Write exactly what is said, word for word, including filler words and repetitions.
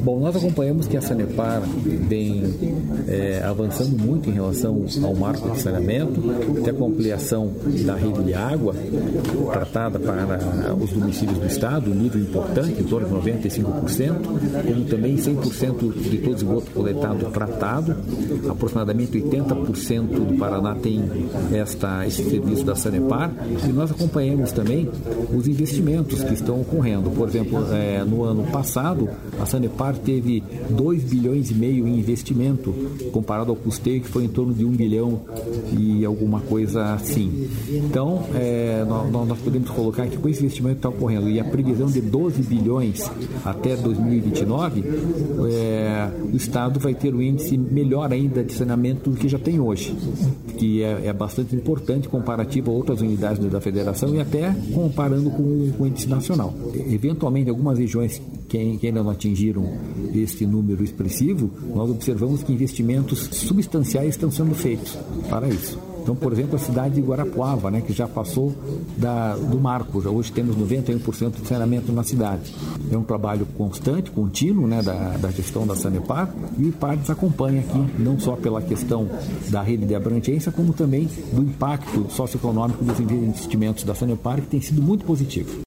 Bom, nós acompanhamos que a Sanepar vem é, avançando muito em relação ao marco de saneamento, até com a ampliação da rede de água tratada para os domicílios do Estado, um nível importante, em torno de noventa e cinco por cento, como também cem por cento de todo esgoto coletado tratado. Aproximadamente oitenta por cento do Paraná tem esta, esse serviço da Sanepar, e nós acompanhamos também os investimentos que estão ocorrendo. Por exemplo, é, no ano passado, a Sanepar teve dois bilhões e meio em investimento, comparado ao custeio que foi em torno de um bilhão e alguma coisa assim. Então, é, nós, nós podemos colocar que com esse investimento que está ocorrendo e a previsão de doze bilhões até dois mil e vinte e nove, é, o Estado vai ter um índice melhor ainda de saneamento do que já tem hoje, que é, é bastante importante comparativo a outras unidades da Federação e até comparando com, com o índice nacional. Eventualmente, algumas regiões que, que ainda não atingiram este número expressivo, nós observamos que investimentos substanciais estão sendo feitos para isso. Então, por exemplo, a cidade de Guarapuava, né, que já passou da, do marco, já hoje temos noventa e um por cento de saneamento na cidade. É um trabalho constante, contínuo, né, da, da gestão da Sanepar, e o IPAR nos acompanha aqui, não só pela questão da rede de abrangência, como também do impacto socioeconômico dos investimentos da Sanepar, que tem sido muito positivo.